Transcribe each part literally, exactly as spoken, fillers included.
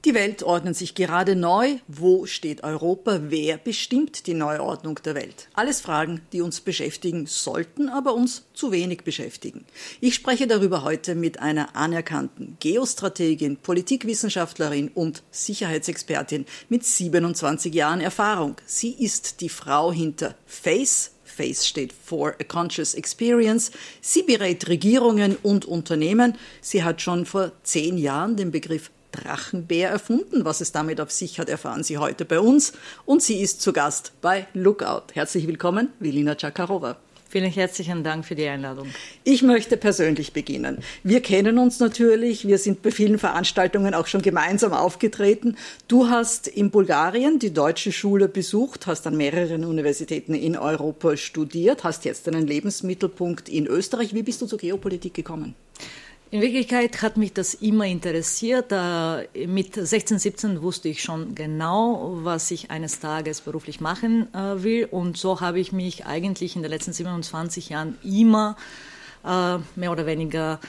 Die Welt ordnet sich gerade neu. Wo steht Europa? Wer bestimmt die Neuordnung der Welt? Alles Fragen, die uns beschäftigen sollten, aber uns zu wenig beschäftigen. Ich spreche darüber heute mit einer anerkannten Geostrategin, Politikwissenschaftlerin und Sicherheitsexpertin mit siebenundzwanzig Jahren Erfahrung. Sie ist die Frau hinter FACE. FACE steht for a Conscious Experience. Sie berät Regierungen und Unternehmen. Sie hat schon vor zehn Jahren den Begriff Drachenbär erfunden. Was es damit auf sich hat, erfahren Sie heute bei uns. Und sie ist zu Gast bei Lookout. Herzlich willkommen, Velina Čakarova. Vielen herzlichen Dank für die Einladung. Ich möchte persönlich beginnen. Wir kennen uns natürlich, wir sind bei vielen Veranstaltungen auch schon gemeinsam aufgetreten. Du hast in Bulgarien die deutsche Schule besucht, hast an mehreren Universitäten in Europa studiert, hast jetzt einen Lebensmittelpunkt in Österreich. Wie bist du zur Geopolitik gekommen? In Wirklichkeit hat mich das immer interessiert. Mit sechzehn, siebzehn wusste ich schon genau, was ich eines Tages beruflich machen will. Und so habe ich mich eigentlich in den letzten siebenundzwanzig Jahren immer mehr oder weniger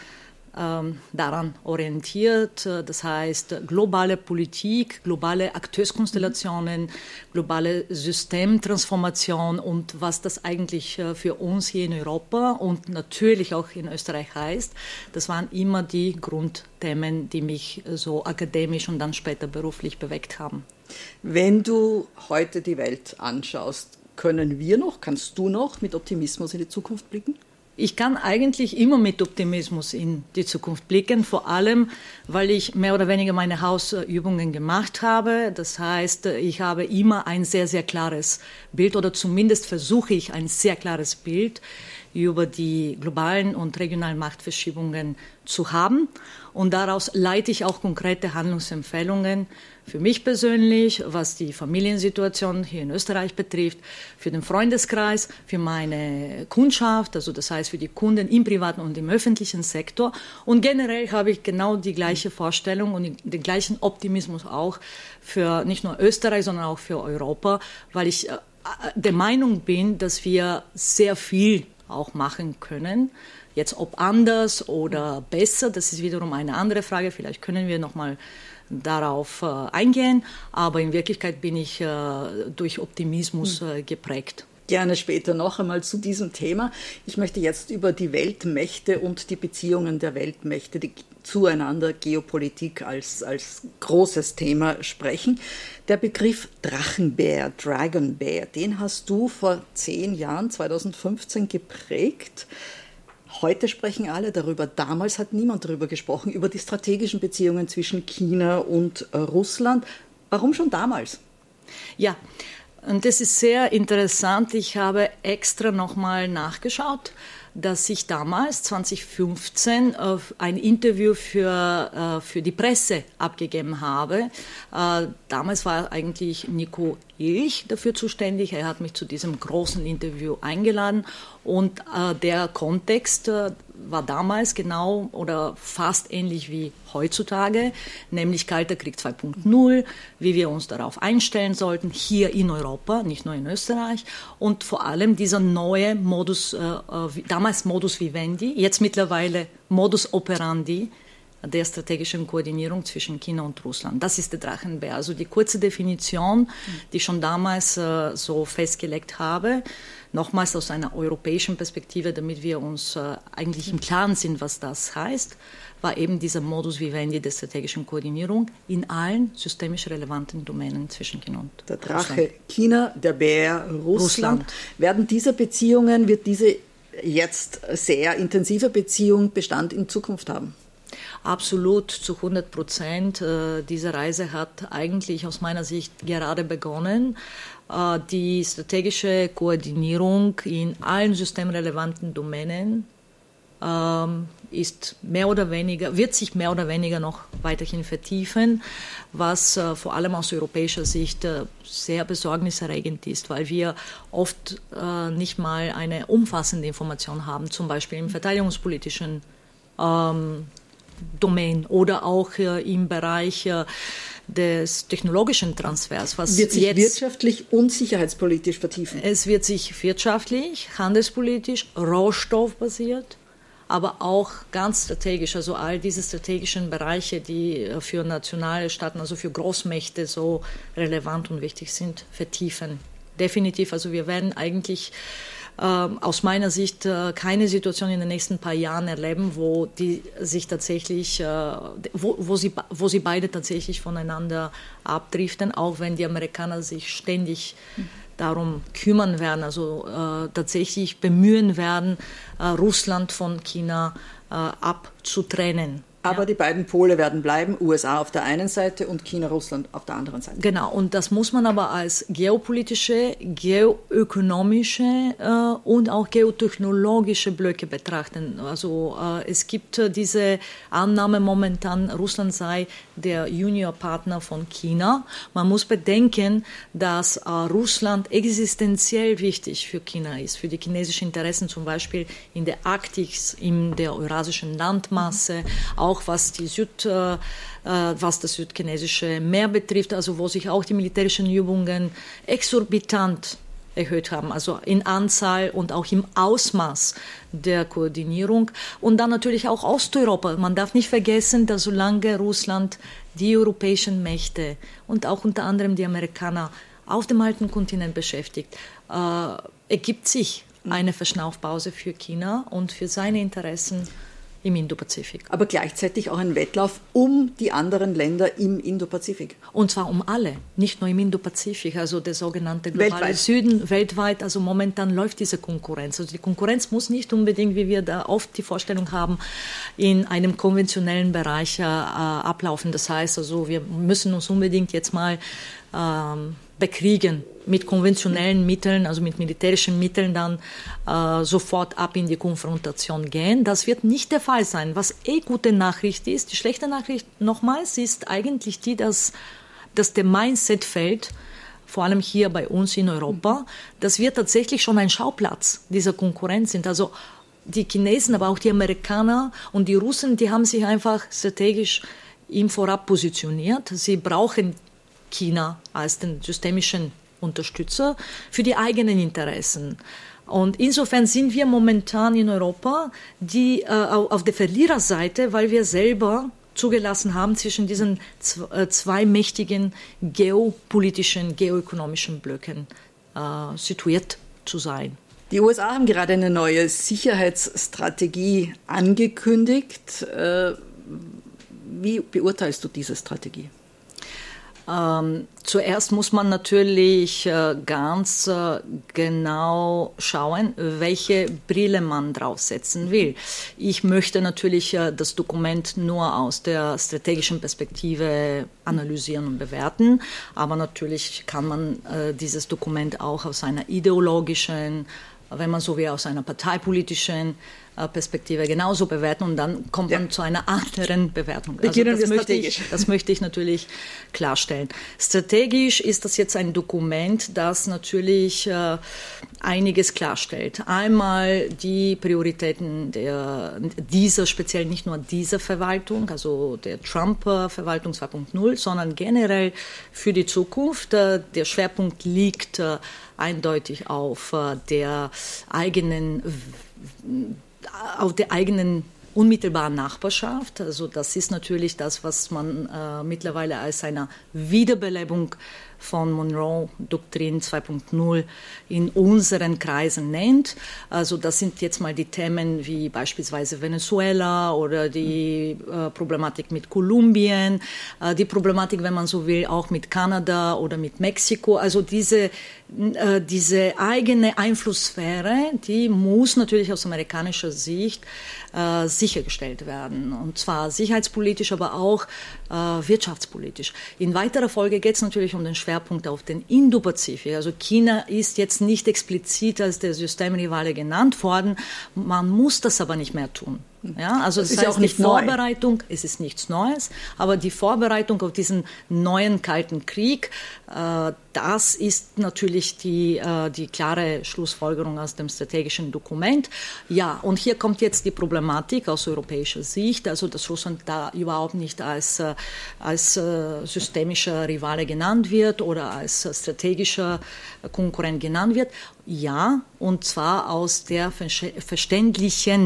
daran orientiert. Das heißt, globale Politik, globale Akteurskonstellationen, globale Systemtransformation und was das eigentlich für uns hier in Europa und natürlich auch in Österreich heißt, das waren immer die Grundthemen, die mich so akademisch und dann später beruflich bewegt haben. Wenn du heute die Welt anschaust, können wir noch, kannst du noch mit Optimismus in die Zukunft blicken? Ich kann eigentlich immer mit Optimismus in die Zukunft blicken, vor allem, weil ich mehr oder weniger meine Hausübungen gemacht habe. Das heißt, ich habe immer ein sehr, sehr klares Bild oder zumindest versuche ich ein sehr klares Bild über die globalen und regionalen Machtverschiebungen zu haben. Und daraus leite ich auch konkrete Handlungsempfehlungen für mich persönlich, was die Familiensituation hier in Österreich betrifft, für den Freundeskreis, für meine Kundschaft, also das heißt für die Kunden im privaten und im öffentlichen Sektor. Und generell habe ich genau die gleiche Vorstellung und den gleichen Optimismus auch für nicht nur Österreich, sondern auch für Europa, weil ich der Meinung bin, dass wir sehr viel auch machen können. Jetzt ob anders oder besser, das ist wiederum eine andere Frage. Vielleicht können wir noch mal darauf äh, eingehen. Aber in Wirklichkeit bin ich äh, durch Optimismus äh, geprägt. Gerne später noch einmal zu diesem Thema. Ich möchte jetzt über die Weltmächte und die Beziehungen der Weltmächte die zueinander, Geopolitik als, als großes Thema sprechen. Der Begriff Drachenbär, Dragon Bear, den hast du vor zehn Jahren, zweitausendfünfzehn, geprägt. Heute sprechen alle darüber. Damals hat niemand darüber gesprochen, über die strategischen Beziehungen zwischen China und Russland. Warum schon damals? Ja, und das ist sehr interessant. Ich habe extra nochmal nachgeschaut, dass ich damals, zweitausendfünfzehn, ein Interview für, für die Presse abgegeben habe. Damals war eigentlich Nico Ilch dafür zuständig. Er hat mich zu diesem großen Interview eingeladen. Und der Kontext war damals genau oder fast ähnlich wie heutzutage, nämlich Kalter Krieg zwei Punkt null, wie wir uns darauf einstellen sollten, hier in Europa, nicht nur in Österreich. Und vor allem dieser neue Modus, äh, damals Modus Vivendi, jetzt mittlerweile Modus Operandi der strategischen Koordinierung zwischen China und Russland. Das ist der Drachenbär. Also die kurze Definition, die ich schon damals äh, so festgelegt habe, nochmals aus einer europäischen Perspektive, damit wir uns äh, eigentlich im Klaren sind, was das heißt, war eben dieser Modus Vivendi der strategischen Koordinierung in allen systemisch relevanten Domänen zwischen China und der Drache Russland. China, der Bär Russland. Russland. Werden diese Beziehungen, wird diese jetzt sehr intensive Beziehung Bestand in Zukunft haben? Absolut, zu hundert Prozent. Diese Reise hat eigentlich aus meiner Sicht gerade begonnen. Die strategische Koordinierung in allen systemrelevanten Domänen ist mehr oder weniger, wird sich mehr oder weniger noch weiterhin vertiefen, was vor allem aus europäischer Sicht sehr besorgniserregend ist, weil wir oft nicht mal eine umfassende Information haben, zum Beispiel im verteidigungspolitischen ähm, Domain oder auch äh, im Bereich äh, des technologischen Transfers. Was wird sich jetzt wirtschaftlich und sicherheitspolitisch vertiefen? Es wird sich wirtschaftlich, handelspolitisch, rohstoffbasiert, aber auch ganz strategisch, also all diese strategischen Bereiche, die für nationale Staaten, also für Großmächte so relevant und wichtig sind, vertiefen. Definitiv, also wir werden eigentlich äh, aus meiner Sicht äh, keine Situation in den nächsten paar Jahren erleben, wo die sich tatsächlich, äh, wo, wo, sie, wo sie beide tatsächlich voneinander abdriften, auch wenn die Amerikaner sich ständig darum kümmern werden, also äh, tatsächlich bemühen werden, äh, Russland von China äh, abzutrennen. Aber ja. Die beiden Pole werden bleiben, U S A auf der einen Seite und China, Russland auf der anderen Seite. Genau, und das muss man aber als geopolitische, geoökonomische äh, und auch geotechnologische Blöcke betrachten. Also äh, es gibt äh, diese Annahme momentan, Russland sei der Juniorpartner von China. Man muss bedenken, dass äh, Russland existenziell wichtig für China ist, für die chinesischen Interessen, zum Beispiel in der Arktis, in der eurasischen Landmasse, auch auch was, die Süd, äh, was das südchinesische Meer betrifft, also wo sich auch die militärischen Übungen exorbitant erhöht haben, also in Anzahl und auch im Ausmaß der Koordinierung. Und dann natürlich auch Osteuropa. Man darf nicht vergessen, dass solange Russland die europäischen Mächte und auch unter anderem die Amerikaner auf dem alten Kontinent beschäftigt, äh, ergibt sich eine Verschnaufpause für China und für seine Interessen im Indopazifik. Aber gleichzeitig auch ein Wettlauf um die anderen Länder im Indopazifik. Und zwar um alle, nicht nur im Indopazifik, also der sogenannte globale weltweit. Süden, weltweit. Also momentan läuft diese Konkurrenz. Also die Konkurrenz muss nicht unbedingt, wie wir da oft die Vorstellung haben, in einem konventionellen Bereich äh, ablaufen. Das heißt, also wir müssen uns unbedingt jetzt mal ähm, bekriegen mit konventionellen Mitteln, also mit militärischen Mitteln dann äh, sofort ab in die Konfrontation gehen. Das wird nicht der Fall sein. Was eh gute Nachricht ist, die schlechte Nachricht nochmals ist eigentlich die, dass, dass der Mindset fällt, vor allem hier bei uns in Europa, dass wir tatsächlich schon ein Schauplatz dieser Konkurrenz sind. Also die Chinesen, aber auch die Amerikaner und die Russen, die haben sich einfach strategisch im Vorab positioniert. Sie brauchen China als den systemischen Unterstützer für die eigenen Interessen. Und insofern sind wir momentan in Europa die, äh, auf der Verliererseite, weil wir selber zugelassen haben, zwischen diesen zwei, zwei mächtigen geopolitischen, geoökonomischen Blöcken äh, situiert zu sein. Die U S A haben gerade eine neue Sicherheitsstrategie angekündigt. Äh, wie beurteilst du diese Strategie? Ähm, zuerst muss man natürlich äh, ganz äh, genau schauen, welche Brille man draufsetzen will. Ich möchte natürlich äh, das Dokument nur aus der strategischen Perspektive analysieren und bewerten, aber natürlich kann man äh, dieses Dokument auch aus einer ideologischen, wenn man so will, aus einer parteipolitischen Perspektive genauso bewerten und dann kommt man ja. zu einer anderen Bewertung. Also das, wir möchte ich, das möchte ich natürlich klarstellen. Strategisch ist das jetzt ein Dokument, das natürlich äh, einiges klarstellt. Einmal die Prioritäten der, dieser, speziell nicht nur dieser Verwaltung, also der Trump-Verwaltung zwei Punkt null, sondern generell für die Zukunft. Äh, der Schwerpunkt liegt äh, eindeutig auf äh, der eigenen auf der eigenen unmittelbaren Nachbarschaft. Also das ist natürlich das, was man äh, mittlerweile als eine Wiederbelebung von Monroe-Doktrin zwei Punkt null in unseren Kreisen nennt. Also das sind jetzt mal die Themen wie beispielsweise Venezuela oder die äh, Problematik mit Kolumbien, äh, die Problematik, wenn man so will, auch mit Kanada oder mit Mexiko. Also diese, äh, diese eigene Einflusssphäre, die muss natürlich aus amerikanischer Sicht äh, sichergestellt werden. Und zwar sicherheitspolitisch, aber auch äh, wirtschaftspolitisch. In weiterer Folge geht es natürlich um den Schwerpunkt auf den Indopazifik. Also China ist jetzt nicht explizit als der Systemrivale genannt worden. Man muss das aber nicht mehr tun. Ja, also das, das ist heißt, ja auch nicht die Vorbereitung, neu. Es ist nichts Neues, aber die Vorbereitung auf diesen neuen Kalten Krieg, äh, das ist natürlich die, äh, die klare Schlussfolgerung aus dem strategischen Dokument. Ja, und hier kommt jetzt die Problematik aus europäischer Sicht, also dass Russland da überhaupt nicht als, äh, als äh, systemischer Rivale genannt wird oder als äh, strategischer Konkurrent genannt wird. Ja, und zwar aus der verständlichen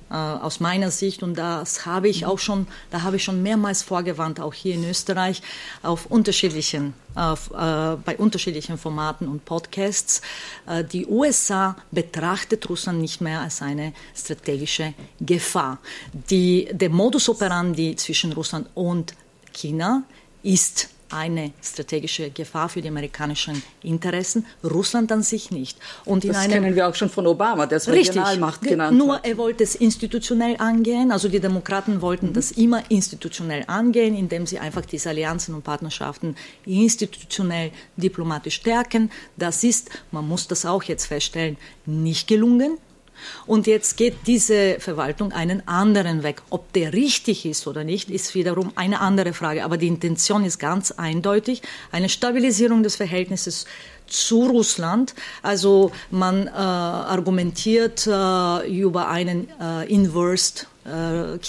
äh, aus meiner Sicht, und das habe ich auch schon, da habe ich schon mehrmals vorgewarnt, auch hier in Österreich, auf unterschiedlichen, auf, äh, bei unterschiedlichen Formaten und Podcasts. Äh, die U S A betrachtet Russland nicht mehr als eine strategische Gefahr. Die, der Modus operandi zwischen Russland und China ist eine strategische Gefahr für die amerikanischen Interessen, Russland an sich nicht. Und in das einem, kennen wir auch schon von Obama, der es Regionalmacht genannt nur hat. er wollte es institutionell angehen, also die Demokraten wollten mhm. das immer institutionell angehen, indem sie einfach diese Allianzen und Partnerschaften institutionell diplomatisch stärken. Das ist, man muss das auch jetzt feststellen, nicht gelungen. Und jetzt geht diese Verwaltung einen anderen Weg. Ob der richtig ist oder nicht, ist wiederum eine andere Frage. Aber die Intention ist ganz eindeutig, eine Stabilisierung des Verhältnisses zu Russland. Also man äh, argumentiert äh, über einen äh, Inversed äh,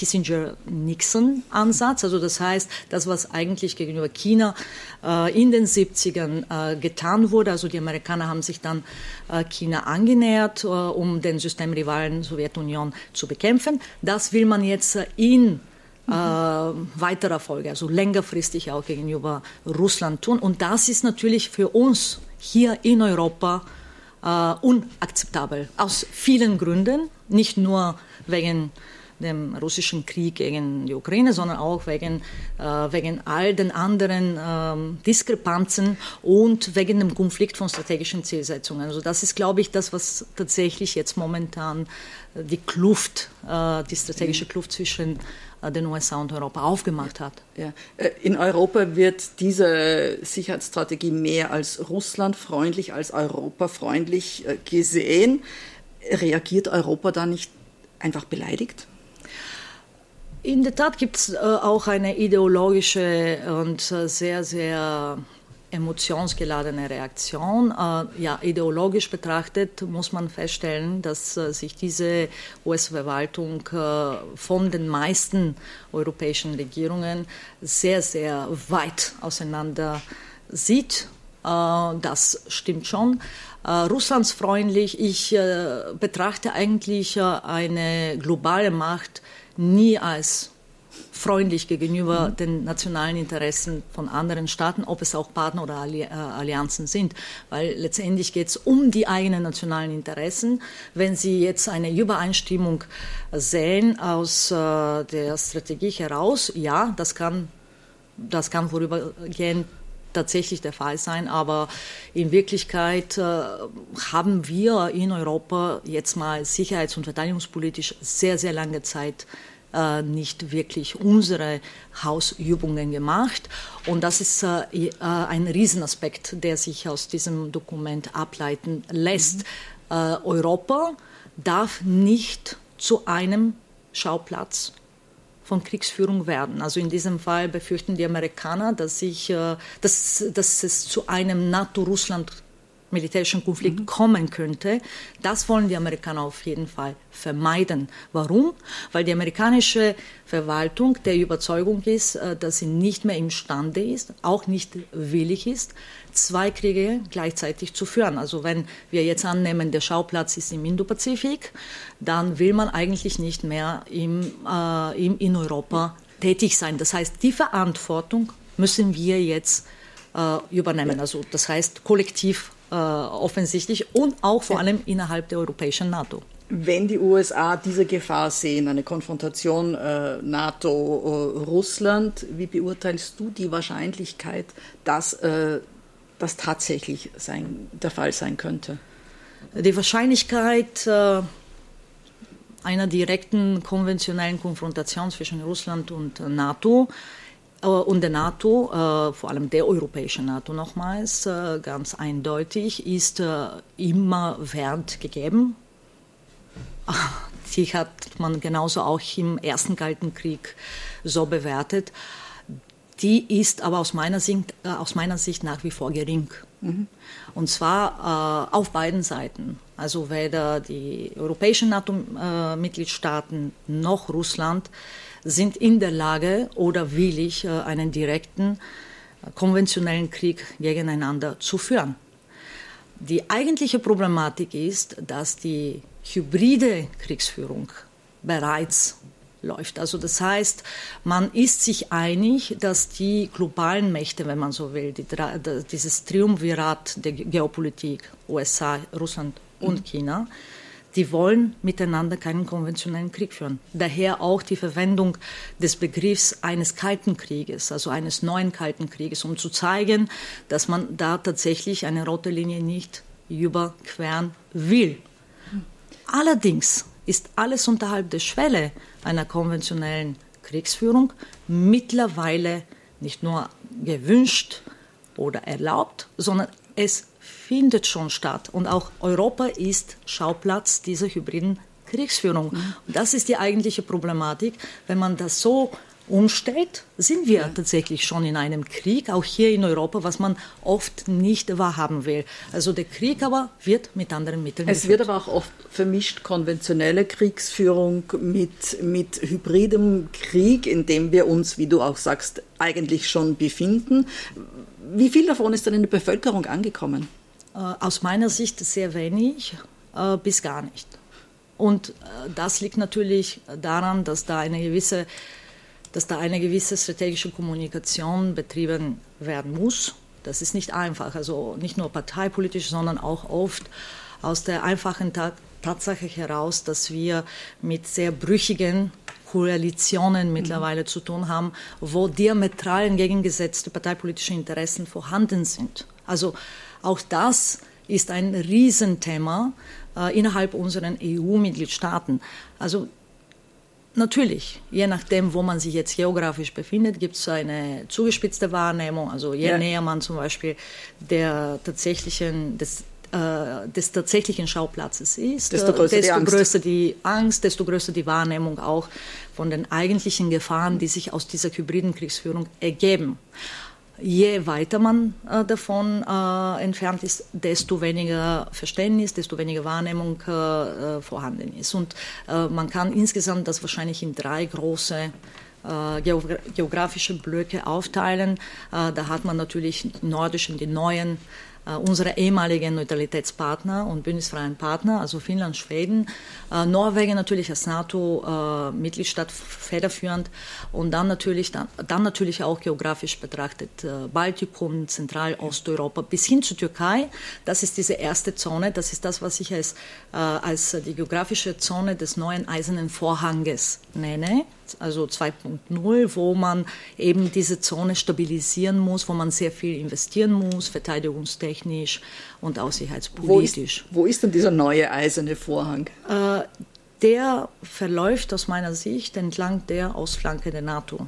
Kissinger-Nixon-Ansatz. Also das heißt, das, was eigentlich gegenüber China äh, in den siebzigern äh, getan wurde. Also die Amerikaner haben sich dann äh, China angenähert, äh, um den Systemrivalen Sowjetunion zu bekämpfen. Das will man jetzt äh, in Äh, weiterer Folge, also längerfristig auch gegenüber Russland tun. Und das ist natürlich für uns hier in Europa äh, unakzeptabel. Aus vielen Gründen, nicht nur wegen dem russischen Krieg gegen die Ukraine, sondern auch wegen, äh, wegen all den anderen äh, Diskrepanzen und wegen dem Konflikt von strategischen Zielsetzungen. Also das ist, glaube ich, das, was tatsächlich jetzt momentan die Kluft, äh, die strategische Kluft zwischen den U S A und Europa aufgemacht hat. Ja. In Europa wird diese Sicherheitsstrategie mehr als russlandfreundlich, als europafreundlich gesehen. Reagiert Europa da nicht einfach beleidigt? In der Tat gibt es auch eine ideologische und sehr, sehr emotionsgeladene Reaktion. Äh, ja, ideologisch betrachtet muss man feststellen, dass äh, sich diese U S-Verwaltung äh, von den meisten europäischen Regierungen sehr, sehr weit auseinander sieht. Äh, das stimmt schon. Äh, russlandsfreundlich, ich äh, betrachte eigentlich äh, eine globale Macht nie als freundlich gegenüber mhm. den nationalen Interessen von anderen Staaten, ob es auch Partner oder Allianzen sind. Weil letztendlich geht es um die eigenen nationalen Interessen. Wenn Sie jetzt eine Übereinstimmung sehen aus äh, der Strategie heraus, ja, das kann, das kann vorübergehend tatsächlich der Fall sein, aber in Wirklichkeit äh, haben wir in Europa jetzt mal sicherheits- und verteidigungspolitisch sehr, sehr lange Zeit Äh, nicht wirklich unsere Hausübungen gemacht. Und das ist äh, äh, ein Riesenaspekt, der sich aus diesem Dokument ableiten lässt. Mhm. Äh, Europa darf nicht zu einem Schauplatz von Kriegsführung werden. Also in diesem Fall befürchten die Amerikaner, dass, ich, äh, dass, dass es zu einem NATO-Russland militärischen Konflikt mhm. kommen könnte. Das wollen die Amerikaner auf jeden Fall vermeiden. Warum? Weil die amerikanische Verwaltung der Überzeugung ist, dass sie nicht mehr imstande ist, auch nicht willig ist, zwei Kriege gleichzeitig zu führen. Also wenn wir jetzt annehmen, der Schauplatz ist im Indopazifik, dann will man eigentlich nicht mehr im, äh, im, in Europa tätig sein. Das heißt, die Verantwortung müssen wir jetzt äh, übernehmen. Also das heißt, kollektiv Äh, offensichtlich und auch vor allem innerhalb der europäischen NATO. Wenn die U S A diese Gefahr sehen, eine Konfrontation äh, NATO-Russland, wie beurteilst du die Wahrscheinlichkeit, dass äh, das tatsächlich sein, der Fall sein könnte? Die Wahrscheinlichkeit äh, einer direkten konventionellen Konfrontation zwischen Russland und äh, NATO und der NATO, äh, vor allem der europäischen NATO nochmals, äh, ganz eindeutig, ist äh, immer Wert gegeben. Die hat man genauso auch im Ersten Kalten Krieg so bewertet. Die ist aber aus meiner Sicht, äh, aus meiner Sicht nach wie vor gering. Mhm. Und zwar äh, auf beiden Seiten. Also weder die europäischen NATO-Mitgliedstaaten äh, noch Russland sind in der Lage oder willig, einen direkten, konventionellen Krieg gegeneinander zu führen. Die eigentliche Problematik ist, dass die hybride Kriegsführung bereits läuft. Also das heißt, man ist sich einig, dass die globalen Mächte, wenn man so will, die, dieses Triumvirat der Geopolitik, U S A, Russland und mhm. China, die wollen miteinander keinen konventionellen Krieg führen. Daher auch die Verwendung des Begriffs eines Kalten Krieges, also eines neuen Kalten Krieges, um zu zeigen, dass man da tatsächlich eine rote Linie nicht überqueren will. Allerdings ist alles unterhalb der Schwelle einer konventionellen Kriegsführung mittlerweile nicht nur gewünscht oder erlaubt, sondern es findet schon statt. Und auch Europa ist Schauplatz dieser hybriden Kriegsführung. Mhm. Und das ist die eigentliche Problematik. Wenn man das so umstellt, sind wir ja. tatsächlich schon in einem Krieg, auch hier in Europa, was man oft nicht wahrhaben will. Also der Krieg aber wird mit anderen Mitteln Es geführt. Wird aber auch oft vermischt konventionelle Kriegsführung mit, mit hybridem Krieg, in dem wir uns, wie du auch sagst, eigentlich schon befinden. Wie viel davon ist dann in der Bevölkerung angekommen? Aus meiner Sicht sehr wenig äh, bis gar nicht. Und äh, das liegt natürlich daran, dass da eine gewisse dass da eine gewisse strategische Kommunikation betrieben werden muss. Das ist nicht einfach, also nicht nur parteipolitisch, sondern auch oft aus der einfachen Ta- Tatsache heraus, dass wir mit sehr brüchigen Koalitionen mittlerweile mhm. zu tun haben, wo diametral entgegengesetzte parteipolitische Interessen vorhanden sind. Also auch das ist ein Riesenthema äh, innerhalb unserer E U-Mitgliedstaaten. Also natürlich, je nachdem, wo man sich jetzt geografisch befindet, gibt es eine zugespitzte Wahrnehmung. Also je ja. näher man zum Beispiel der tatsächlichen, des, äh, des tatsächlichen Schauplatzes ist, desto größer, desto die, größer die Angst, desto größer die Wahrnehmung auch von den eigentlichen Gefahren, die sich aus dieser hybriden Kriegsführung ergeben. Je weiter man äh, davon äh, entfernt ist, desto weniger Verständnis, desto weniger Wahrnehmung äh, vorhanden ist. Und äh, man kann insgesamt das wahrscheinlich in drei große äh, geogra- geografische Blöcke aufteilen. Äh, da hat man natürlich nordisch und die neuen unsere ehemaligen Neutralitätspartner und bündnisfreien Partner, also Finnland, Schweden, äh, Norwegen natürlich als NATO-Mitgliedstaat äh, federführend und dann natürlich, dann, dann natürlich auch geografisch betrachtet äh, Baltikum, Zentral-, Osteuropa bis hin zur Türkei. Das ist diese erste Zone, das ist das, was ich als, äh, als die geografische Zone des neuen Eisernen Vorhanges nenne. Also zwei Punkt null, wo man eben diese Zone stabilisieren muss, wo man sehr viel investieren muss, verteidigungstechnisch und auch sicherheitspolitisch. Wo ist, wo ist denn dieser neue eiserne Vorhang? Äh, der verläuft aus meiner Sicht entlang der Ostflanke der NATO.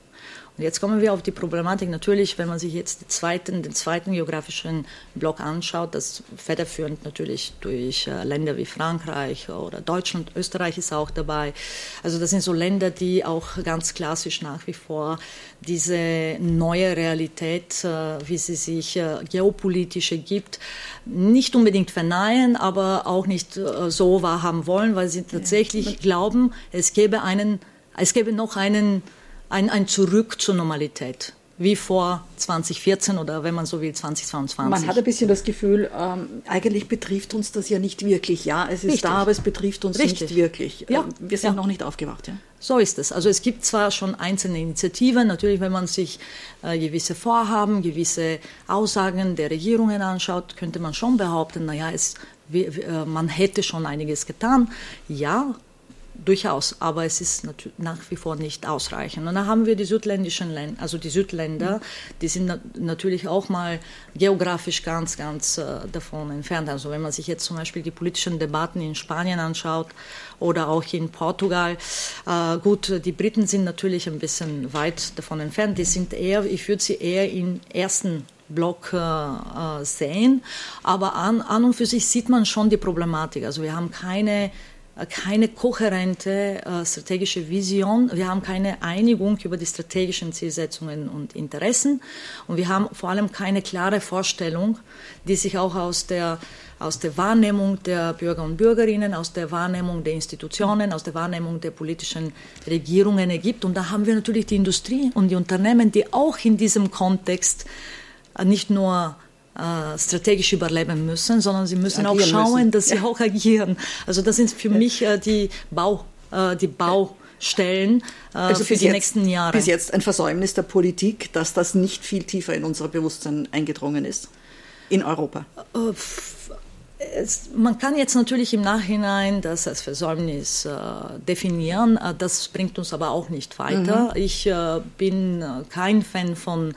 Und jetzt kommen wir auf die Problematik. Natürlich, wenn man sich jetzt den zweiten, den zweiten geografischen Block anschaut, das federführend natürlich durch äh, Länder wie Frankreich oder Deutschland, Österreich ist auch dabei. Also das sind so Länder, die auch ganz klassisch nach wie vor diese neue Realität, äh, wie sie sich äh, geopolitisch ergibt, nicht unbedingt verneinen, aber auch nicht äh, so wahrhaben wollen, weil sie tatsächlich ja. glauben, es gäbe einen, es gäbe noch einen Ein, ein Zurück zur Normalität, wie vor zwanzig vierzehn oder wenn man so will zwanzig zweiundzwanzig. Man hat ein bisschen das Gefühl, ähm, eigentlich betrifft uns das ja nicht wirklich. Ja, es ist Richtig. da, aber es betrifft uns Richtig. nicht wirklich. Ja. Wir sind ja. noch nicht aufgewacht. Ja? So ist es. Also es gibt zwar schon einzelne Initiativen, natürlich wenn man sich äh, gewisse Vorhaben, gewisse Aussagen der Regierungen anschaut, könnte man schon behaupten, naja, es, wie, äh, man hätte schon einiges getan. Ja, durchaus, aber es ist nat- nach wie vor nicht ausreichend. Und dann haben wir die südländischen Länder, also die Südländer, die sind na- natürlich auch mal geografisch ganz, ganz äh, davon entfernt. Also wenn man sich jetzt zum Beispiel die politischen Debatten in Spanien anschaut oder auch in Portugal, äh, gut, die Briten sind natürlich ein bisschen weit davon entfernt. Die sind eher, ich würde sie eher im ersten Block äh, sehen, aber an, an und für sich sieht man schon die Problematik. Also wir haben keine keine kohärente äh, strategische Vision. Wir haben keine Einigung über die strategischen Zielsetzungen und Interessen. Und wir haben vor allem keine klare Vorstellung, die sich auch aus der, aus der Wahrnehmung der Bürger und Bürgerinnen, aus der Wahrnehmung der Institutionen, aus der Wahrnehmung der politischen Regierungen ergibt. Und da haben wir natürlich die Industrie und die Unternehmen, die auch in diesem Kontext äh, nicht nur strategisch überleben müssen, sondern sie müssen agieren auch schauen, müssen. dass sie ja. auch agieren. Also das sind für ja. mich äh, die Bau, äh, die Baustellen äh, also für die jetzt, nächsten Jahre. Bis jetzt ein Versäumnis der Politik, dass das nicht viel tiefer in unser Bewusstsein eingedrungen ist, in Europa. Äh, Es, man kann jetzt natürlich im Nachhinein das als Versäumnis äh, definieren, äh, das bringt uns aber auch nicht weiter. Mhm. Ich äh, bin äh, kein Fan von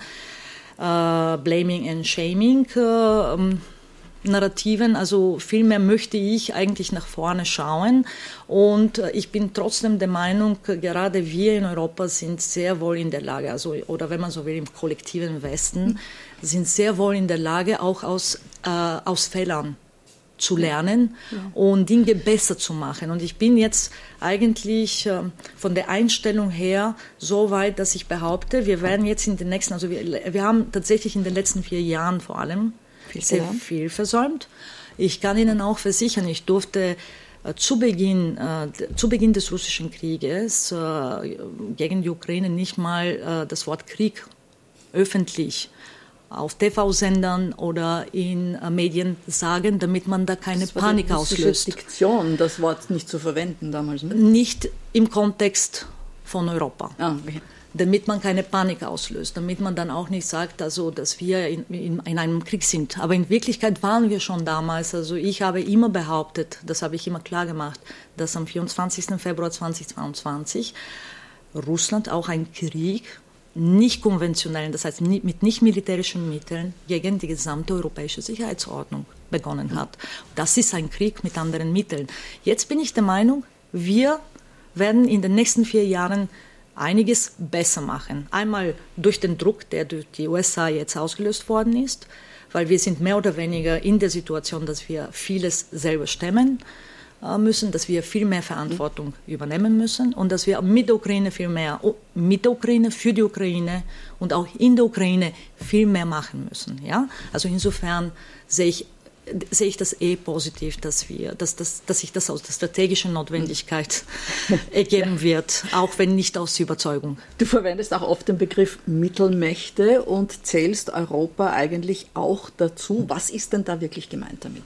äh, Blaming and Shaming äh, Narrativen, also vielmehr möchte ich eigentlich nach vorne schauen und äh, ich bin trotzdem der Meinung, gerade wir in Europa sind sehr wohl in der Lage, also, oder wenn man so will, im kollektiven Westen, mhm. sind sehr wohl in der Lage, auch aus, äh, aus Fehlern zu lernen ja. und Dinge besser zu machen. Und ich bin jetzt eigentlich äh, von der Einstellung her so weit, dass ich behaupte, wir werden jetzt in den nächsten, also wir, wir haben tatsächlich in den letzten vier Jahren vor allem viel sehr versäumt. viel versäumt. Ich kann Ihnen auch versichern, ich durfte äh, zu, Beginn, äh, zu Beginn des russischen Krieges äh, gegen die Ukraine nicht mal äh, das Wort Krieg öffentlich auf T V-Sendern oder in äh, Medien sagen, damit man da keine das war Panik die auslöst. Diktion, das Wort nicht zu verwenden damals. Ne? Nicht im Kontext von Europa. Ah, okay. Damit man keine Panik auslöst, damit man dann auch nicht sagt, also, dass wir in, in, in einem Krieg sind. Aber in Wirklichkeit waren wir schon damals. Also ich habe immer behauptet, das habe ich immer klar gemacht, dass am vierundzwanzigsten Februar zweitausendzweiundzwanzig Russland auch einen Krieg nicht konventionellen, das heißt mit nicht militärischen Mitteln gegen die gesamte europäische Sicherheitsordnung begonnen hat. Das ist ein Krieg mit anderen Mitteln. Jetzt bin ich der Meinung, wir werden in den nächsten vier Jahren einiges besser machen. Einmal durch den Druck, der durch die U S A jetzt ausgelöst worden ist, weil wir sind mehr oder weniger in der Situation, dass wir vieles selber stemmen müssen, dass wir viel mehr Verantwortung mhm. übernehmen müssen und dass wir mit der Ukraine viel mehr, mit der Ukraine, für die Ukraine und auch in der Ukraine viel mehr machen müssen. Ja? Also insofern sehe ich, sehe ich das eh positiv, dass, wir, dass, dass, dass sich das aus der strategischen Notwendigkeit mhm. ergeben wird, auch wenn nicht aus Überzeugung. Du verwendest auch oft den Begriff Mittelmächte und zählst Europa eigentlich auch dazu. Was ist denn da wirklich gemeint damit?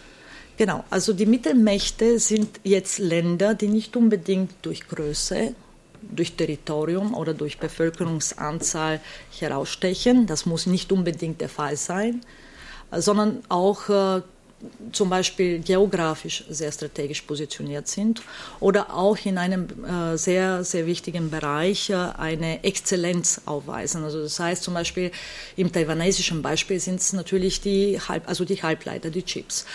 Genau, also die Mittelmächte sind jetzt Länder, die nicht unbedingt durch Größe, durch Territorium oder durch Bevölkerungsanzahl herausstechen. Das muss nicht unbedingt der Fall sein, sondern auch äh, zum Beispiel geografisch sehr strategisch positioniert sind oder auch in einem äh, sehr, sehr wichtigen Bereich äh, eine Exzellenz aufweisen. Also das heißt zum Beispiel im taiwanesischen Beispiel sind es natürlich die, Halb, also die Halbleiter, die Chips.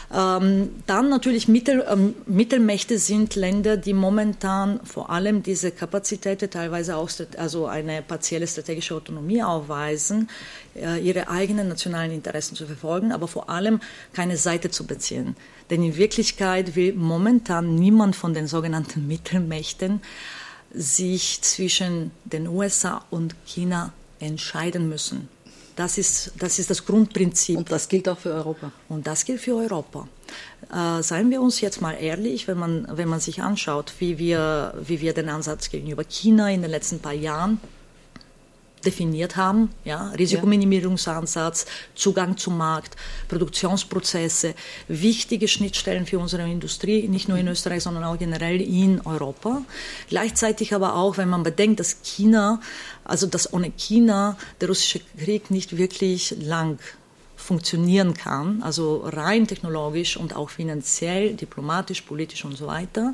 Ähm, dann natürlich Mittel, ähm, Mittelmächte sind Länder, die momentan vor allem diese Kapazitäten, teilweise auch also eine partielle strategische Autonomie aufweisen, äh, ihre eigenen nationalen Interessen zu verfolgen, aber vor allem keine Seite zu beziehen. Denn in Wirklichkeit will momentan niemand von den sogenannten Mittelmächten sich zwischen den U S A und China entscheiden müssen. Das ist, das ist das Grundprinzip. Und das gilt auch für Europa. Und das gilt für Europa. Äh, seien wir uns jetzt mal ehrlich, wenn man, wenn man sich anschaut, wie wir, wie wir den Ansatz gegenüber China in den letzten paar Jahren definiert haben, ja, Risikominimierungsansatz, Zugang zum Markt, Produktionsprozesse, wichtige Schnittstellen für unsere Industrie, nicht nur in Österreich, sondern auch generell in Europa. Gleichzeitig aber auch, wenn man bedenkt, dass China, also dass ohne China der russische Krieg nicht wirklich lang funktionieren kann, also rein technologisch und auch finanziell, diplomatisch, politisch und so weiter.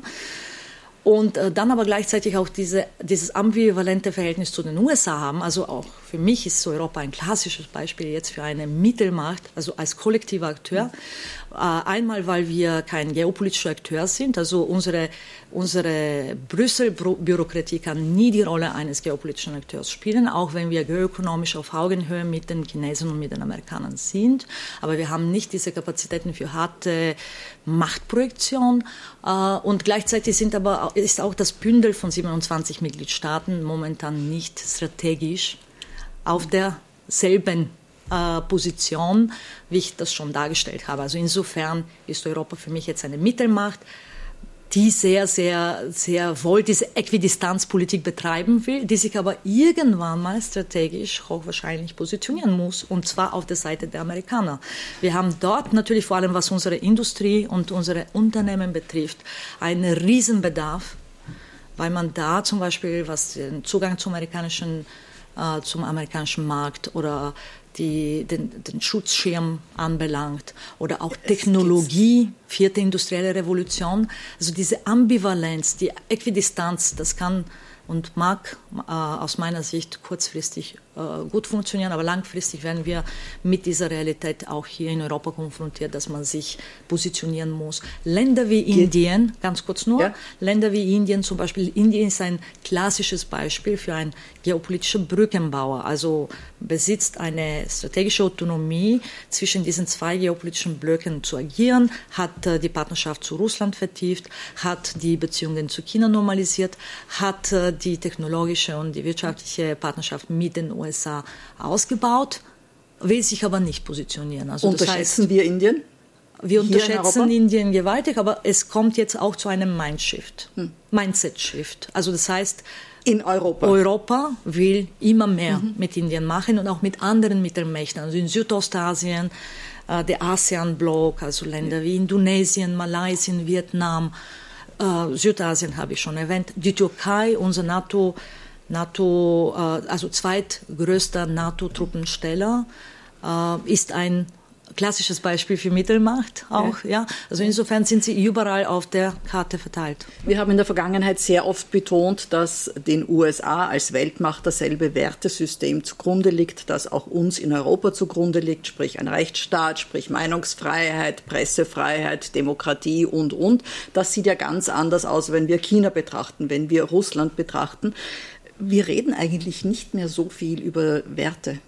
Und äh, dann aber gleichzeitig auch diese, dieses ambivalente Verhältnis zu den U S A haben. Also auch für mich ist Europa ein klassisches Beispiel jetzt für eine Mittelmacht, also als kollektiver Akteur. Äh, einmal, weil wir kein geopolitischer Akteur sind. Also unsere, unsere Brüssel-Bürokratie kann nie die Rolle eines geopolitischen Akteurs spielen, auch wenn wir geoökonomisch auf Augenhöhe mit den Chinesen und mit den Amerikanern sind. Aber wir haben nicht diese Kapazitäten für harte Machtprojektion. Äh, und gleichzeitig sind aber ist auch das Bündel von siebenundzwanzig Mitgliedstaaten momentan nicht strategisch auf derselben äh, Position, wie ich das schon dargestellt habe. Also insofern ist Europa für mich jetzt eine Mittelmacht, die sehr, sehr, sehr wohl diese Äquidistanzpolitik betreiben will, die sich aber irgendwann mal strategisch hochwahrscheinlich positionieren muss, und zwar auf der Seite der Amerikaner. Wir haben dort natürlich vor allem, was unsere Industrie und unsere Unternehmen betrifft, einen Riesenbedarf weil man da zum Beispiel, was den Zugang zum amerikanischen, äh, zum amerikanischen Markt oder die, den, den Schutzschirm anbelangt oder auch Technologie, vierte industrielle Revolution, also diese Ambivalenz, die Äquidistanz, das kann und mag äh, aus meiner Sicht kurzfristig äh, gut funktionieren, aber langfristig werden wir mit dieser Realität auch hier in Europa konfrontiert, dass man sich positionieren muss. Länder wie Indien, ganz kurz nur, ja. Länder wie Indien zum Beispiel, Indien ist ein klassisches Beispiel für einen geopolitischen Brückenbauer, also besitzt eine strategische Autonomie, zwischen diesen zwei geopolitischen Blöcken zu agieren, hat äh, die Partnerschaft zu Russland vertieft, hat die Beziehungen zu China normalisiert, hat äh, die technologische und die wirtschaftliche Partnerschaft mit den U S A ausgebaut, will sich aber nicht positionieren. Also unterschätzen das heißt, wir Indien? Wir unterschätzen in Indien gewaltig, aber es kommt jetzt auch zu einem Mindshift, hm. Mindset-Shift. Also das heißt, in Europa. Europa will immer mehr mhm. mit Indien machen und auch mit anderen Mittelmächten, also in Südostasien, äh, der ASEAN-Block, also Länder wie Indonesien, Malaysia, Vietnam, äh, Südasien habe ich schon erwähnt, die Türkei, unser NATO, NATO äh, also zweitgrößter NATO-Truppensteller, äh, ist ein klassisches Beispiel für Mittelmacht auch, ja. ja. Also insofern sind sie überall auf der Karte verteilt. Wir haben in der Vergangenheit sehr oft betont, dass den U S A als Weltmacht dasselbe Wertesystem zugrunde liegt, das auch uns in Europa zugrunde liegt, sprich ein Rechtsstaat, sprich Meinungsfreiheit, Pressefreiheit, Demokratie und, und. Das sieht ja ganz anders aus, wenn wir China betrachten, wenn wir Russland betrachten. Wir reden eigentlich nicht mehr so viel über Werte.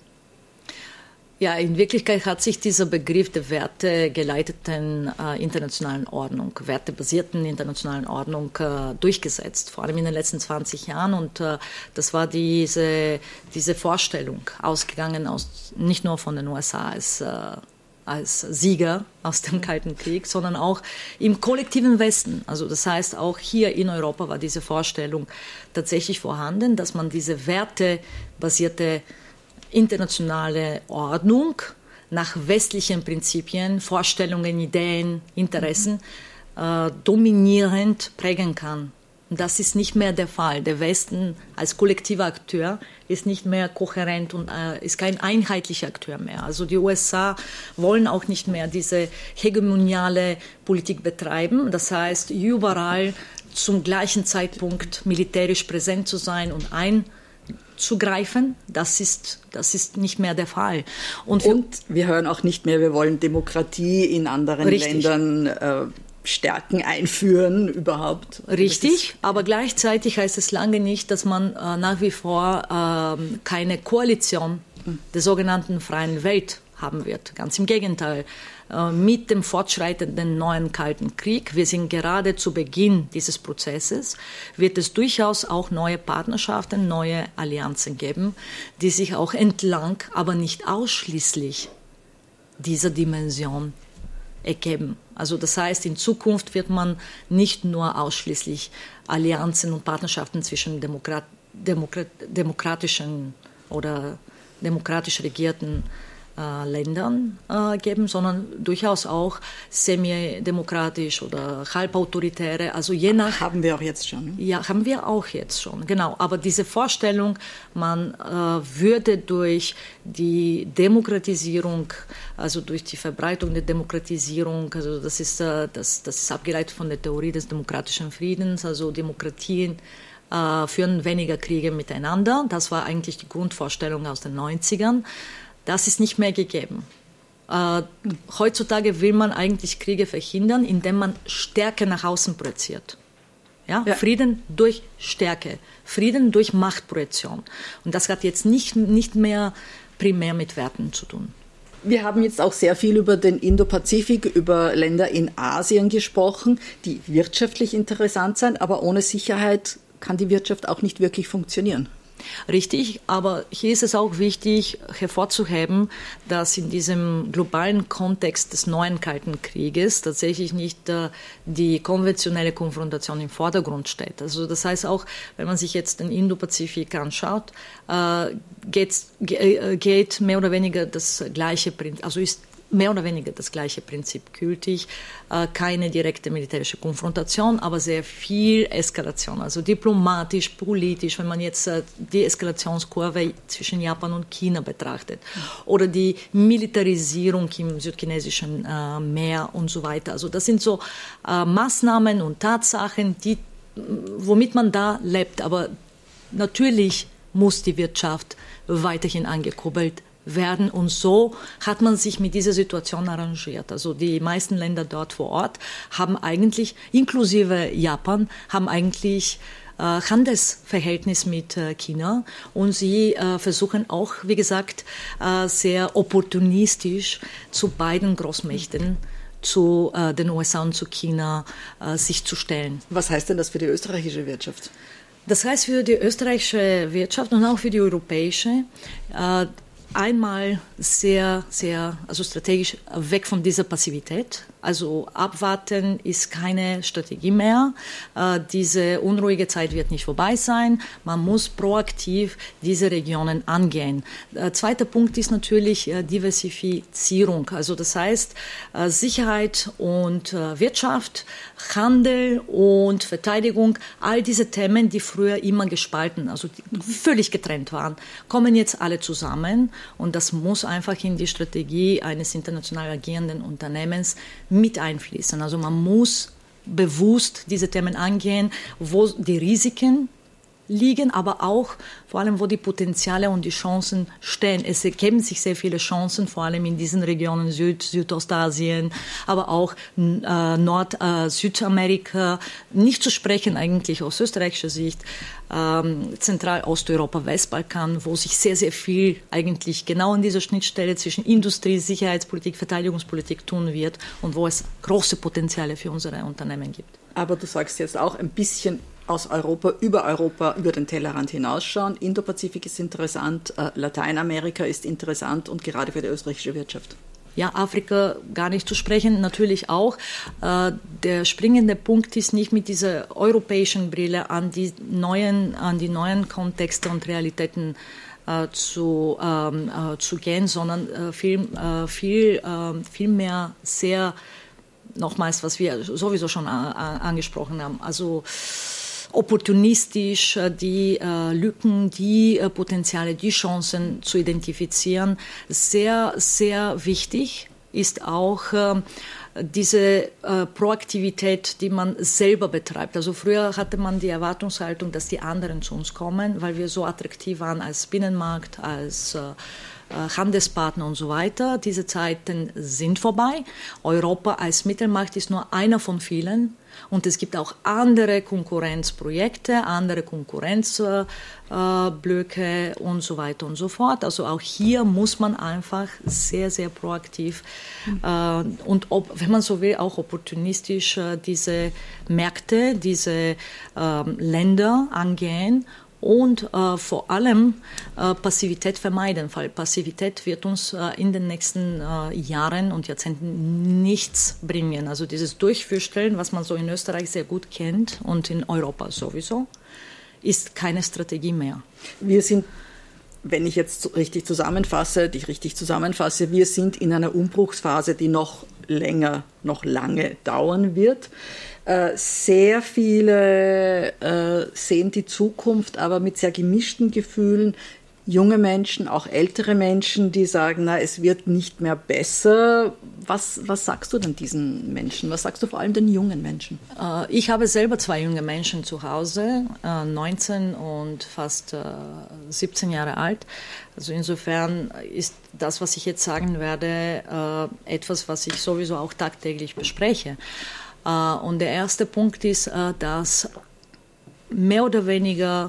Ja, in Wirklichkeit hat sich dieser Begriff der wertegeleiteten äh, internationalen Ordnung, wertebasierten internationalen Ordnung äh, durchgesetzt, vor allem in den letzten zwanzig Jahren. Und äh, das war diese, diese Vorstellung, ausgegangen aus, nicht nur von den U S A als, äh, als Sieger aus dem Kalten Krieg, sondern auch im kollektiven Westen. Also das heißt, auch hier in Europa war diese Vorstellung tatsächlich vorhanden, dass man diese wertebasierte internationale Ordnung nach westlichen Prinzipien, Vorstellungen, Ideen, Interessen äh, dominierend prägen kann. Und das ist nicht mehr der Fall. Der Westen als kollektiver Akteur ist nicht mehr kohärent und äh, ist kein einheitlicher Akteur mehr. Also die U S A wollen auch nicht mehr diese hegemoniale Politik betreiben. Das heißt, überall zum gleichen Zeitpunkt militärisch präsent zu sein und ein zu greifen, das ist, das ist nicht mehr der Fall. Und, und wir hören auch nicht mehr, wir wollen Demokratie in anderen Richtig. Ländern äh, stärken, einführen überhaupt. Richtig, aber gleichzeitig heißt es lange nicht, dass man äh, nach wie vor äh, keine Koalition der sogenannten freien Welt haben wird. Ganz im Gegenteil. Mit dem fortschreitenden neuen Kalten Krieg, wir sind gerade zu Beginn dieses Prozesses, wird es durchaus auch neue Partnerschaften, neue Allianzen geben, die sich auch entlang, aber nicht ausschließlich dieser Dimension ergeben. Also das heißt, in Zukunft wird man nicht nur ausschließlich Allianzen und Partnerschaften zwischen Demokrat, Demokrat, demokratischen oder demokratisch regierten Äh, Ländern äh, geben, sondern durchaus auch semi-demokratisch oder halbautoritäre, also je nach... Haben wir auch jetzt schon. Ja, haben wir auch jetzt schon, genau. Aber diese Vorstellung, man äh, würde durch die Demokratisierung, also durch die Verbreitung der Demokratisierung, also das ist, äh, das, das ist abgeleitet von der Theorie des demokratischen Friedens, also Demokratien äh, führen weniger Kriege miteinander. Das war eigentlich die Grundvorstellung aus den neunzigern. Das ist nicht mehr gegeben. Äh, heutzutage will man eigentlich Kriege verhindern, indem man Stärke nach außen projiziert. Ja? Ja. Frieden durch Stärke, Frieden durch Machtprojektion. Und das hat jetzt nicht, nicht mehr primär mit Werten zu tun. Wir haben jetzt auch sehr viel über den Indopazifik, über Länder in Asien gesprochen, die wirtschaftlich interessant sind, aber ohne Sicherheit kann die Wirtschaft auch nicht wirklich funktionieren. Richtig, aber hier ist es auch wichtig hervorzuheben, dass in diesem globalen Kontext des neuen Kalten Krieges tatsächlich nicht äh, die konventionelle Konfrontation im Vordergrund steht. Also das heißt auch, wenn man sich jetzt den Indopazifik anschaut, äh, geht's, ge, geht mehr oder weniger das gleiche Prinzip, also ist mehr oder weniger das gleiche Prinzip gültig. Äh, keine direkte militärische Konfrontation, aber sehr viel Eskalation, also diplomatisch, politisch, wenn man jetzt äh, die Eskalationskurve zwischen Japan und China betrachtet oder die Militarisierung im südchinesischen äh, Meer und so weiter. Also das sind so äh, Maßnahmen und Tatsachen, die, womit man da lebt. Aber natürlich muss die Wirtschaft weiterhin angekurbelt werden. Und so hat man sich mit dieser Situation arrangiert. Also die meisten Länder dort vor Ort haben eigentlich, inklusive Japan, haben eigentlich äh, Handelsverhältnis mit äh, China. Und sie äh, versuchen auch, wie gesagt, äh, sehr opportunistisch zu beiden Großmächten, zu äh, den U S A und zu China, äh, sich zu stellen. Was heißt denn das für die österreichische Wirtschaft? Das heißt für die österreichische Wirtschaft und auch für die europäische, äh, einmal sehr, sehr, also strategisch weg von dieser Passivität. Also abwarten ist keine Strategie mehr. Äh, diese unruhige Zeit wird nicht vorbei sein. Man muss proaktiv diese Regionen angehen. Äh, zweiter Punkt ist natürlich äh, Diversifizierung. Also das heißt äh, Sicherheit und äh, Wirtschaft, Handel und Verteidigung, all diese Themen, die früher immer gespalten, also völlig getrennt waren, kommen jetzt alle zusammen. Und das muss einfach in die Strategie eines international agierenden Unternehmens mit einfließen. Also man muss bewusst diese Themen angehen, wo die Risiken liegen, aber auch vor allem, wo die Potenziale und die Chancen stehen. Es ergeben sich sehr viele Chancen, vor allem in diesen Regionen Süd-, Südostasien, aber auch äh, Nord-, äh, Südamerika, nicht zu sprechen eigentlich aus österreichischer Sicht, ähm, Zentral-Osteuropa, Westbalkan, wo sich sehr, sehr viel eigentlich genau an dieser Schnittstelle zwischen Industrie, Sicherheitspolitik, Verteidigungspolitik tun wird und wo es große Potenziale für unsere Unternehmen gibt. Aber du sagst jetzt auch ein bisschen aus Europa, über Europa, über den Tellerrand hinausschauen. Indopazifik ist interessant, äh, Lateinamerika ist interessant und gerade für die österreichische Wirtschaft. Ja, Afrika gar nicht zu sprechen, natürlich auch. Äh, der springende Punkt ist nicht mit dieser europäischen Brille an die neuen, an die neuen Kontexte und Realitäten äh, zu, ähm, äh, zu gehen, sondern äh, viel, äh, viel, äh, viel mehr sehr, nochmals, was wir sowieso schon a- a- angesprochen haben, also opportunistisch die äh, Lücken, die äh, Potenziale, die Chancen zu identifizieren. Sehr, sehr wichtig ist auch äh, diese äh, Proaktivität, die man selber betreibt. Also früher hatte man die Erwartungshaltung, dass die anderen zu uns kommen, weil wir so attraktiv waren als Binnenmarkt, als äh, Handelspartner und so weiter. Diese Zeiten sind vorbei. Europa als Mittelmarkt ist nur einer von vielen. Und es gibt auch andere Konkurrenzprojekte, andere Konkurrenzblöcke äh, und so weiter und so fort. Also auch hier muss man einfach sehr, sehr proaktiv äh, und, ob, wenn man so will, auch opportunistisch äh, diese Märkte, diese äh, Länder angehen. Und äh, vor allem äh, Passivität vermeiden, weil Passivität wird uns äh, in den nächsten äh, Jahren und Jahrzehnten nichts bringen. Also dieses Durchfürsteln, was man so in Österreich sehr gut kennt und in Europa sowieso, ist keine Strategie mehr. Wir sind, wenn ich jetzt richtig zusammenfasse, dich richtig zusammenfasse, wir sind in einer Umbruchsphase, die noch länger, noch lange dauern wird. Sehr viele äh, sehen die Zukunft aber mit sehr gemischten Gefühlen. Junge Menschen, auch ältere Menschen, die sagen, na, es wird nicht mehr besser. Was, was sagst du denn diesen Menschen? Was sagst du vor allem den jungen Menschen? Äh, ich habe selber zwei junge Menschen zu Hause, äh, neunzehn und fast äh, siebzehn Jahre alt. Also insofern ist das, was ich jetzt sagen werde, äh, etwas, was ich sowieso auch tagtäglich bespreche. Und der erste Punkt ist, dass mehr oder weniger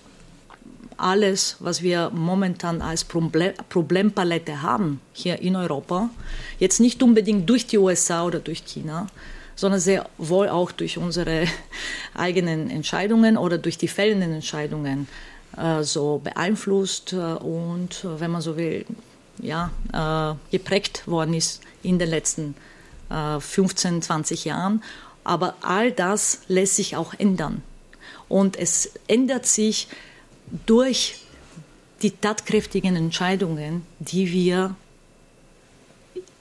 alles, was wir momentan als Problempalette haben hier in Europa, jetzt nicht unbedingt durch die U S A oder durch China, sondern sehr wohl auch durch unsere eigenen Entscheidungen oder durch die fällenden Entscheidungen so beeinflusst und, wenn man so will, ja, geprägt worden ist in den letzten Jahren. fünfzehn, zwanzig Jahren. Aber all das lässt sich auch ändern. Und es ändert sich durch die tatkräftigen Entscheidungen, die wir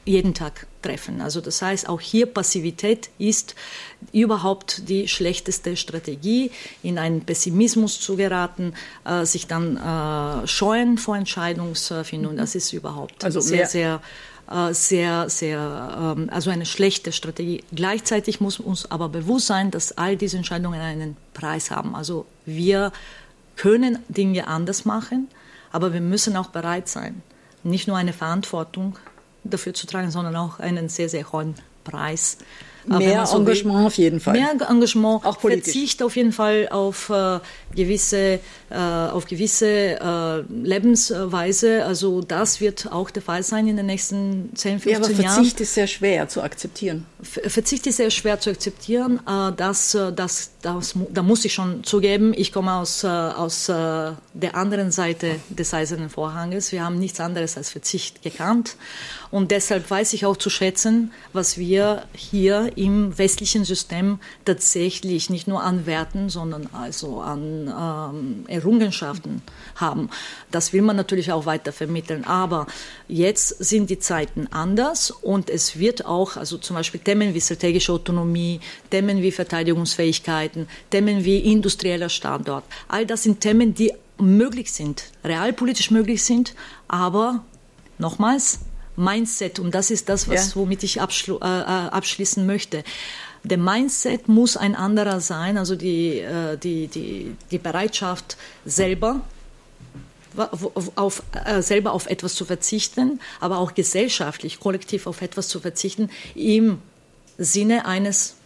jeden Tag treffen. Also das heißt, auch hier Passivität ist überhaupt die schlechteste Strategie, in einen Pessimismus zu geraten, äh, sich dann äh, scheuen vor Entscheidungsfindung. Das ist überhaupt also sehr, sehr, äh, sehr, sehr, ähm, also eine schlechte Strategie. Gleichzeitig muss uns aber bewusst sein, dass all diese Entscheidungen einen Preis haben. Also wir können Dinge anders machen, aber wir müssen auch bereit sein, nicht nur eine Verantwortung dafür zu tragen, sondern auch einen sehr, sehr hohen Preis. Mehr so Engagement will, auf jeden Fall. Mehr Engagement, auch politisch. Verzicht auf jeden Fall auf äh, gewisse, äh, auf gewisse äh, Lebensweise. Also das wird auch der Fall sein in den nächsten zehn, fünfzehn Jahren. Ja, aber Jahren. Verzicht ist sehr schwer zu akzeptieren. Verzicht ist sehr schwer zu akzeptieren. Äh, das, das, das, da muss ich schon zugeben, ich komme aus, äh, aus äh, der anderen Seite des Eisernen Vorhanges. Wir haben nichts anderes als Verzicht gekannt. Und deshalb weiß ich auch zu schätzen, was wir hier im westlichen System tatsächlich nicht nur an Werten, sondern also an ähm, Errungenschaften haben. Das will man natürlich auch weiter vermitteln. Aber jetzt sind die Zeiten anders und es wird auch, also zum Beispiel Themen wie strategische Autonomie, Themen wie Verteidigungsfähigkeiten, Themen wie industrieller Standort. All das sind Themen, die möglich sind, realpolitisch möglich sind, aber nochmals, Mindset, und das ist das, was, ja. womit ich abschlu- äh, abschließen möchte. Der Mindset muss ein anderer sein, also die, äh, die, die, die Bereitschaft, selber auf, äh, selber auf etwas zu verzichten, aber auch gesellschaftlich, kollektiv auf etwas zu verzichten, im Sinne eines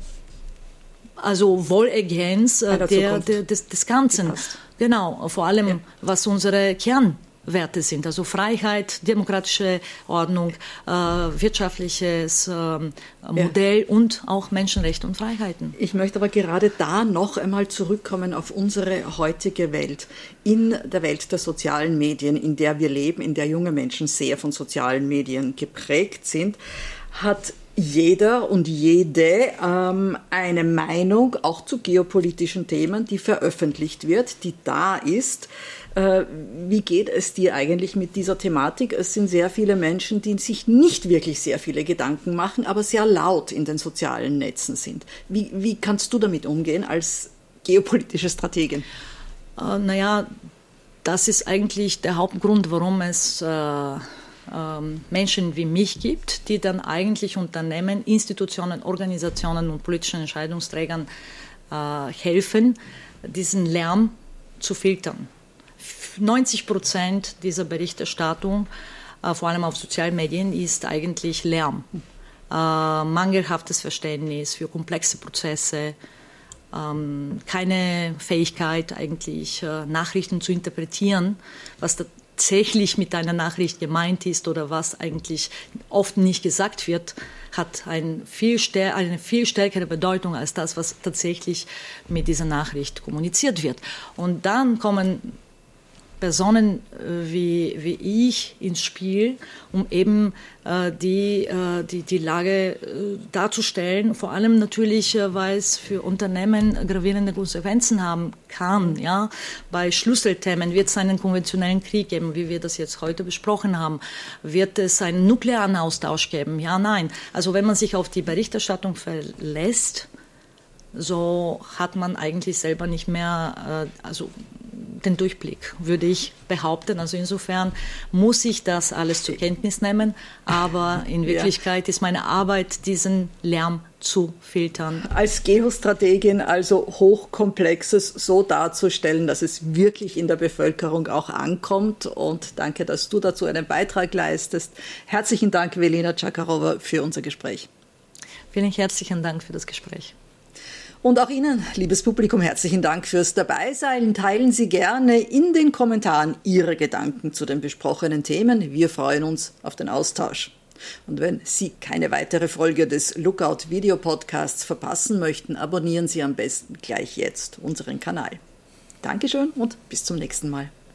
also Wohlergehens äh, der, der, des, des Ganzen. Genau, vor allem, ja. was unsere Kern Werte sind, also Freiheit, demokratische Ordnung, äh, wirtschaftliches äh, Modell ja. und auch Menschenrechte und Freiheiten. Ich möchte aber gerade da noch einmal zurückkommen auf unsere heutige Welt. In der Welt der sozialen Medien, in der wir leben, in der junge Menschen sehr von sozialen Medien geprägt sind, hat jeder und jede ähm, eine Meinung, auch zu geopolitischen Themen, die veröffentlicht wird, die da ist. Äh, wie geht es dir eigentlich mit dieser Thematik? Es sind sehr viele Menschen, die sich nicht wirklich sehr viele Gedanken machen, aber sehr laut in den sozialen Netzen sind. Wie, wie kannst du damit umgehen als geopolitische Strategin? Äh, naja, das ist eigentlich der Hauptgrund, warum es äh Menschen wie mich gibt, die dann eigentlich Unternehmen, Institutionen, Organisationen und politischen Entscheidungsträgern äh, helfen, diesen Lärm zu filtern. neunzig Prozent dieser Berichterstattung, äh, vor allem auf sozialen Medien, ist eigentlich Lärm. Äh, mangelhaftes Verständnis für komplexe Prozesse, ähm, keine Fähigkeit eigentlich äh, Nachrichten zu interpretieren, was da tatsächlich mit einer Nachricht gemeint ist oder was eigentlich oft nicht gesagt wird, hat ein viel stär- eine viel stärkere Bedeutung als das, was tatsächlich mit dieser Nachricht kommuniziert wird. Und dann kommen Personen äh, wie, wie ich ins Spiel, um eben äh, die, äh, die, die Lage äh, darzustellen, vor allem natürlich, äh, weil es für Unternehmen gravierende Konsequenzen haben kann. Ja? Bei Schlüsselthemen wird es einen konventionellen Krieg geben, wie wir das jetzt heute besprochen haben. Wird es einen nuklearen Austausch geben? Ja, nein. Also wenn man sich auf die Berichterstattung verlässt, so hat man eigentlich selber nicht mehr, äh, also den Durchblick, würde ich behaupten. Also insofern muss ich das alles zur Kenntnis nehmen, aber in Wirklichkeit ja. ist meine Arbeit, diesen Lärm zu filtern. Als Geostrategin also Hochkomplexes so darzustellen, dass es wirklich in der Bevölkerung auch ankommt, und danke, dass du dazu einen Beitrag leistest. Herzlichen Dank, Velina Čakarova, für unser Gespräch. Vielen herzlichen Dank für das Gespräch. Und auch Ihnen, liebes Publikum, herzlichen Dank fürs Dabeisein. Teilen Sie gerne in den Kommentaren Ihre Gedanken zu den besprochenen Themen. Wir freuen uns auf den Austausch. Und wenn Sie keine weitere Folge des Lookout Video Podcasts verpassen möchten, abonnieren Sie am besten gleich jetzt unseren Kanal. Dankeschön und bis zum nächsten Mal.